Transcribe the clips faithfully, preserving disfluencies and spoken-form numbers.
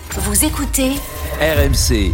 Vous écoutez R M C.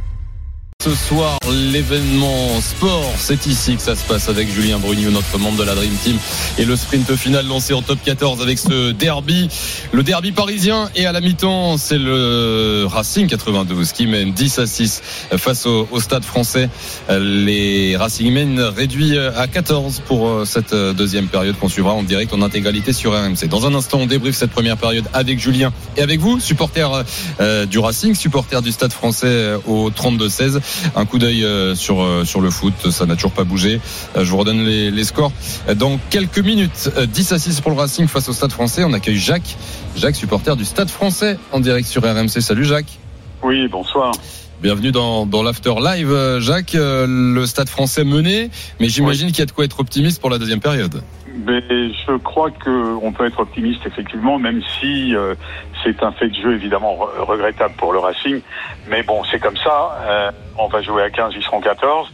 Ce soir, l'événement sport, c'est ici que ça se passe avec Julien Brugnaud, notre membre de la Dream Team, et le sprint final lancé en top quatorze avec ce derby, le derby parisien. Et à la mi-temps, c'est le Racing quatre-vingt-douze qui mène dix à six face au, au Stade Français. Les Racingmen réduits à quatorze pour cette deuxième période qu'on suivra en direct en intégralité sur R M C. Dans un instant, on débriefe cette première période avec Julien et avec vous, supporters euh, du Racing, supporters du Stade Français au trente-deux seize. Un coup d'œil sur sur le foot, ça n'a toujours pas bougé. Je vous redonne les, les scores dans quelques minutes. dix à six pour le Racing face au Stade Français. On accueille Jacques, Jacques supporter du Stade Français en direct sur R M C. Salut Jacques. Oui, bonsoir. Bienvenue dans, dans l'After Live. Jacques, le Stade Français mené, mais j'imagine oui. qu'il y a de quoi être optimiste pour la deuxième période. Mais je crois qu'on peut être optimiste effectivement, même si euh, c'est un fait de jeu évidemment re- regrettable pour le Racing. Mais bon, c'est comme ça. Euh, on va jouer à quinze, ils seront quatorze.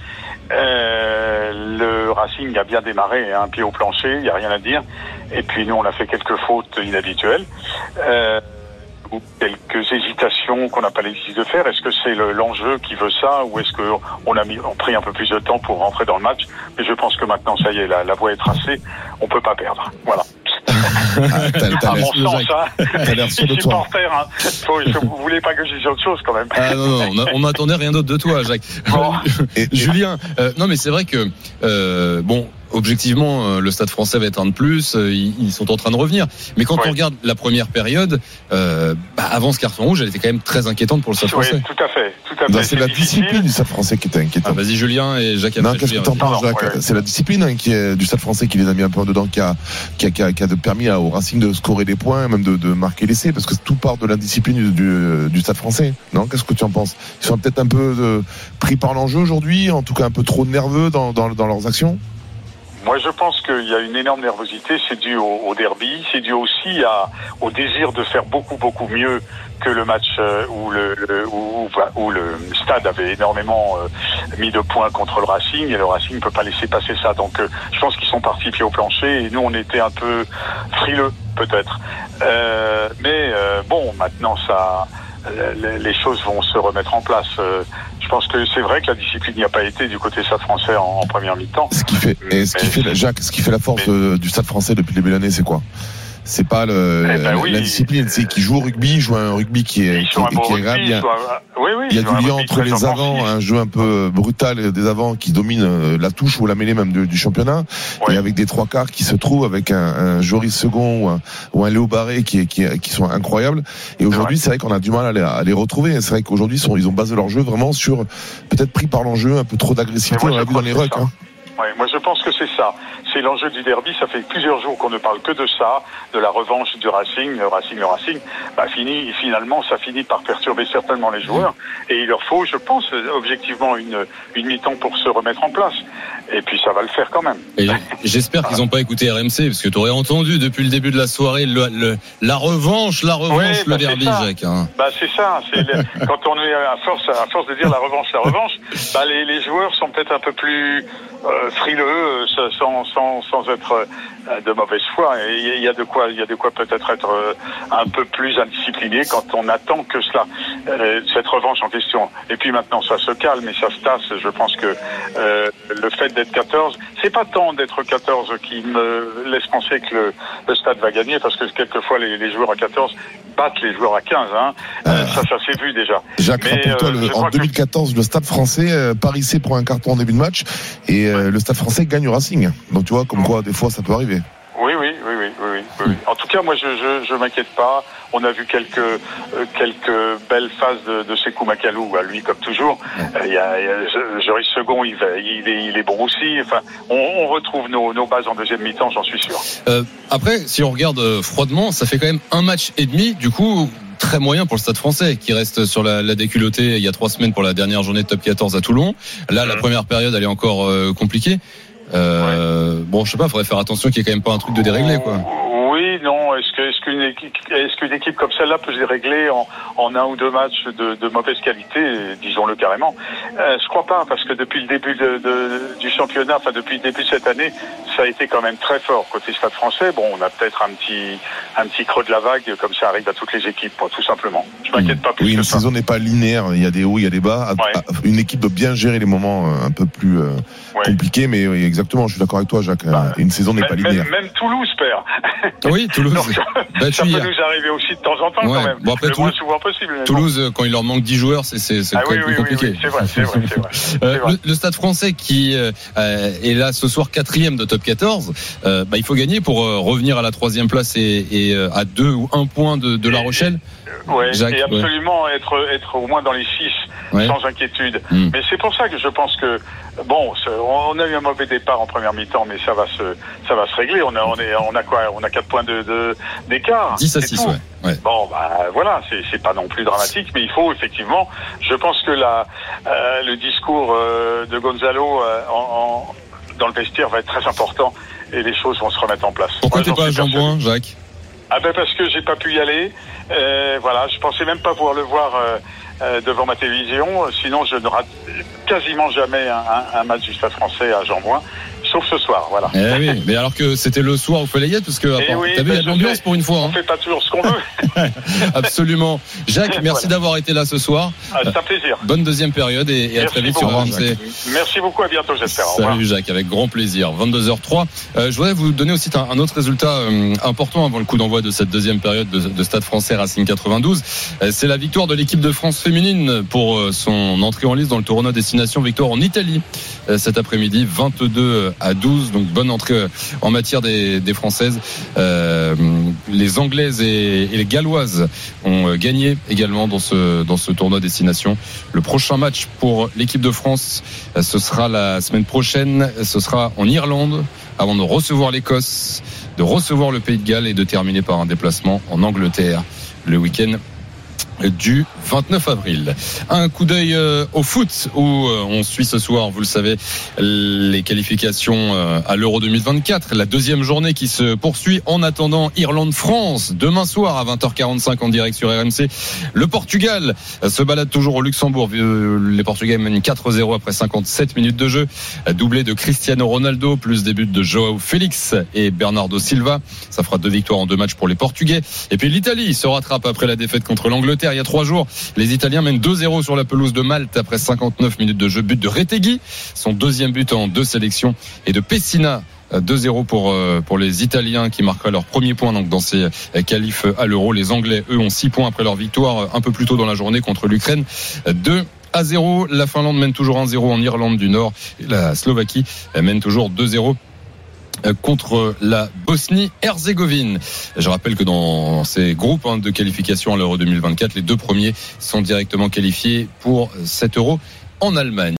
Euh, le Racing a bien démarré, un pied au plancher, il n'y a rien à dire. Et puis nous, on a fait quelques fautes inhabituelles. Euh, ou quelques hésitations qu'on n'a pas l'habitude de faire. Est-ce que c'est le, l'enjeu qui veut ça, ou est-ce qu'on a mis, on a pris un peu plus de temps pour rentrer dans le match? Mais je pense que maintenant, ça y est, la, la voie est tracée, on peut pas perdre. Voilà. Ah, t'as, t'as à mon sens, hein. T'as l'air sûr de toi. Hein. Faut, vous voulez pas que je dise autre chose quand même? Ah non, non, on, a, on attendait rien d'autre de toi, Jacques. Bon. Et, Julien, euh, non mais c'est vrai que euh, bon. Objectivement, le Stade Français va être un de plus. Ils sont en train de revenir. Mais quand ouais. on regarde la première période, euh, bah avant ce carton rouge, elle était quand même très inquiétante pour le Stade oui, Français. Tout à fait. Tout à fait. Non, c'est, c'est la difficile. discipline du Stade Français qui était inquiétante. Ah, vas-y Julien et Jacques. Non, qu'est-ce que t'en penses, Jacques? Ouais. C'est la discipline hein, qui est du Stade Français qui les a mis un peu dedans, qui a, qui a, qui a, qui a permis au Racing de scorer des points, même de, de marquer l'essai, parce que tout part de l'indiscipline du, du, du Stade Français. Non, qu'est-ce que tu en penses? Ils sont peut-être un peu de, pris par l'enjeu aujourd'hui, en tout cas un peu trop nerveux dans, dans, dans leurs actions. Moi, je pense qu'il y a une énorme nervosité. C'est dû au, au derby. C'est dû aussi à, au désir de faire beaucoup, beaucoup mieux que le match euh, où, le, le, où, où le Stade avait énormément euh, mis de points contre le Racing. Et le Racing ne peut pas laisser passer ça. Donc, euh, je pense qu'ils sont partis pied au plancher. Et nous, on était un peu frileux, peut-être. Euh, mais euh, bon, maintenant, ça... les choses vont se remettre en place. Je pense que c'est vrai que la discipline n'y a pas été du côté Stade Français en, en première mi-temps. Ce qui fait, et ce qui fait, Jacques, ce qui fait la force mais, du Stade Français depuis le début de l'année, c'est quoi? C'est pas le, eh ben oui, la discipline, c'est qu'ils jouent au rugby, ils jouent un rugby qui est, qui, qui est grave. Il y a, oui, oui, il y a du lien entre les avants, un jeu un peu brutal des avants qui domine la touche ou la mêlée même du, du championnat, oui. Et avec des trois quarts qui se trouvent avec un, un Joris Second ou un, ou un Léo Barré qui, qui, qui sont incroyables. Et aujourd'hui, c'est vrai, c'est vrai qu'on a du mal à les, à les retrouver. C'est vrai qu'aujourd'hui, ils, sont, ils ont basé leur jeu vraiment sur, peut-être pris par l'enjeu, un peu trop d'agressivité. On l'a vu dans les rucks. Hein. Ouais, moi je pense que c'est ça. C'est l'enjeu du derby. Ça fait plusieurs jours qu'on ne parle que de ça, de la revanche du Racing, le Racing, le Racing. Bah fini, finalement, ça finit par perturber certainement les joueurs. Et il leur faut, je pense, objectivement une une mi-temps pour se remettre en place. Et puis ça va le faire quand même. Et j'espère qu'ils n'ont pas écouté R M C, parce que tu aurais entendu depuis le début de la soirée le, le, la revanche, la revanche, ouais, le bah derby, Jacques. Hein. Bah c'est ça. C'est le, quand on est à force, à force de dire la revanche, la revanche, bah les, les joueurs sont peut-être un peu plus euh, frileux, sans sans sans être euh, de mauvaise foi. Et il y a de quoi, il y a de quoi peut-être être euh, un peu plus indiscipliné quand on attend que cela, euh, cette revanche en question. Et puis maintenant ça se calme et ça se tasse. Je pense que euh, le fait d'être quatorze, c'est pas tant d'être quatorze qui me laisse penser que le, le Stade va gagner, parce que quelquefois les, les joueurs à quatorze battent les joueurs à quinze. Hein. Euh, ça, ça s'est vu déjà. Jacques, rappelle-toi, euh, en deux mille quatorze, que... le Stade Français euh, parissait pour un carton en début de match et euh, ouais. le Stade Français gagne au Racing. Donc tu vois, comme quoi, des fois, ça peut arriver. Oui, oui, oui, oui, oui, oui, oui. En tout cas, moi, je, je, je m'inquiète pas. On a vu quelques, euh, quelques belles phases de, de Sékou Makalou. Bah, lui, comme toujours, il y a, il y a Joris Second, il, va, il, est, il est bon aussi. Enfin, on, on retrouve nos, nos bases en deuxième mi-temps, j'en suis sûr. Euh, après, si on regarde euh, froidement, ça fait quand même un match et demi, du coup. Très moyen pour le Stade Français qui reste sur la, la déculottée il y a trois semaines pour la dernière journée de top quatorze à Toulon. Là, la première période, elle est encore euh, compliquée. Euh, ouais. Bon, je sais pas, faudrait faire attention qu'il y ait quand même pas un truc de déréglé, quoi. Oui, non. Est-ce que est-ce qu'une équipe, est-ce qu'une équipe comme celle-là peut se régler en, en un ou deux matchs de, de mauvaise qualité, disons-le carrément. Euh, je crois pas, parce que depuis le début de, de, du championnat, enfin depuis le début de cette année, ça a été quand même très fort côté Stade Français. Bon, on a peut-être un petit, un petit creux de la vague, comme ça arrive à toutes les équipes, tout simplement. Je m'inquiète pas plus oui, que une ça. saison n'est pas linéaire, il y a des hauts, il y a des bas. Ouais. Une équipe doit bien gérer les moments un peu plus euh, ouais. compliqués, mais oui, exactement, je suis d'accord avec toi, Jacques. Bah, une saison n'est même, pas linéaire. Même, même Toulouse perd. Oui, Toulouse. Donc, bah, ça peut hier. nous arriver aussi de temps en temps, ouais. quand même. Bon, après, le Toulouse, moins souvent possible. Toulouse, bon. Quand il leur manque dix joueurs, c'est, c'est, c'est ah, quand oui, même oui, plus compliqué. Oui, oui, c'est vrai, c'est vrai, c'est vrai. C'est euh, vrai. Le, le Stade Français qui euh, est là ce soir quatrième de top quatorze, euh, bah, il faut gagner pour euh, revenir à la troisième place et, et euh, à deux ou un point de, de La Rochelle. Ouais, Jacques, et absolument ouais. être être au moins dans les six ouais. sans inquiétude. Mmh. Mais c'est pour ça que je pense que bon, on a eu un mauvais départ en première mi-temps, mais ça va se ça va se régler. On a on est on a quoi On a quatre points de, de d'écart. dix à six, ouais. ouais. Bon, bah voilà, c'est c'est pas non plus dramatique, mais il faut effectivement. Je pense que la euh, le discours euh, de Gonzalo euh, en, en dans le vestiaire va être très important et les choses vont se remettre en place. Pourquoi ouais, t'es pas à Jean-Bouin, Jacques? Ah ben parce que j'ai pas pu y aller. Euh, voilà, je pensais même pas pouvoir le voir euh, euh, devant ma télévision. Sinon, je ne rate quasiment jamais un, un, un match du Stade Français à Jean-Bouin, sauf ce soir. Voilà. Eh oui, mais alors que c'était le soir où il fallait y être, parce que attends, oui, t'as vu, il y a de l'ambiance pour une fois. On hein. fait pas toujours ce qu'on veut. Absolument. Jacques, merci voilà. d'avoir été là ce soir. Ah, c'est un plaisir. Bonne deuxième période et, et à très vite sur R M C. Merci beaucoup, à bientôt, j'espère. Salut Jacques, avec grand plaisir. vingt-deux heures trois. Euh, je voudrais vous donner aussi un, un autre résultat euh, important avant le coup d'envoi de cette deuxième période de, de Stade Français Racing quatre-vingt-douze. Euh, c'est la victoire de l'équipe de France féminine pour euh, son entrée en lice dans le tournoi destination victoire en Italie euh, cet après-midi, vingt-deux à douze. Donc bonne entrée en matière des, des Françaises. Euh, les Anglaises et, et les Galloises ont gagné également dans ce, dans ce tournoi destination. Le prochain match pour l'équipe de France, ce sera la semaine prochaine. Ce sera en Irlande avant de recevoir l'Écosse, de recevoir le Pays de Galles et de terminer par un déplacement en Angleterre le week-end du vingt-neuf avril. Un coup d'œil euh, au foot où euh, on suit ce soir, vous le savez, les qualifications euh, à l'Euro deux mille vingt-quatre, la deuxième journée qui se poursuit. En attendant, Irlande-France demain soir à vingt heures quarante-cinq en direct sur R M C. Le Portugal euh, se balade toujours au Luxembourg. Euh, les Portugais mènent quatre zéro après cinquante-sept minutes de jeu. Euh, doublé de Cristiano Ronaldo plus des buts de Joao Félix et Bernardo Silva. Ça fera deux victoires en deux matchs pour les Portugais. Et puis l'Italie se rattrape après la défaite contre l'Angleterre il y a trois jours. Les Italiens mènent deux zéro sur la pelouse de Malte après cinquante-neuf minutes de jeu. But de Retegui, son deuxième but en deux sélections, et de Pessina. deux zéro pour pour les Italiens qui marqueraient leur premier point donc dans ces qualifs à l'Euro. Les Anglais, eux, ont six points après leur victoire un peu plus tôt dans la journée contre l'Ukraine. deux à zéro. La Finlande mène toujours un zéro en Irlande du Nord. Et la Slovaquie mène toujours deux zéro contre la Bosnie-Herzégovine. Je rappelle que dans ces groupes hein, de qualification à l'Euro deux mille vingt-quatre, les deux premiers sont directement qualifiés pour cet Euro en Allemagne.